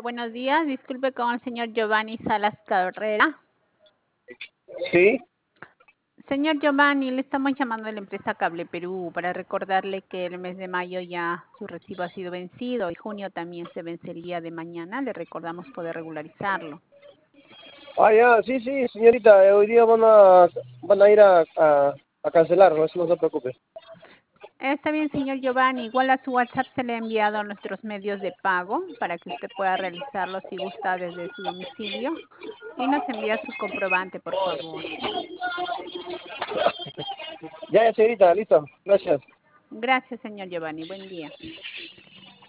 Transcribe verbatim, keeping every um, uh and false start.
buenos días. Disculpe con el señor Giovanni Salas Carrera. Sí. Señor Giovanni, le estamos llamando de la empresa Cable Perú para recordarle que el mes de mayo ya su recibo ha sido vencido y junio también se vence el día de mañana. Le recordamos poder regularizarlo. Ah, ya, sí, sí, señorita, eh, hoy día van a, van a ir a, a, a cancelarlo, eso no se preocupe. Está bien, señor Giovanni. Igual a su WhatsApp se le ha enviado a nuestros medios de pago para que usted pueda realizarlo si gusta desde su domicilio. Y nos envía su comprobante, por favor. Ya, ya, señorita, listo, gracias. Gracias, señor Giovanni. Buen día.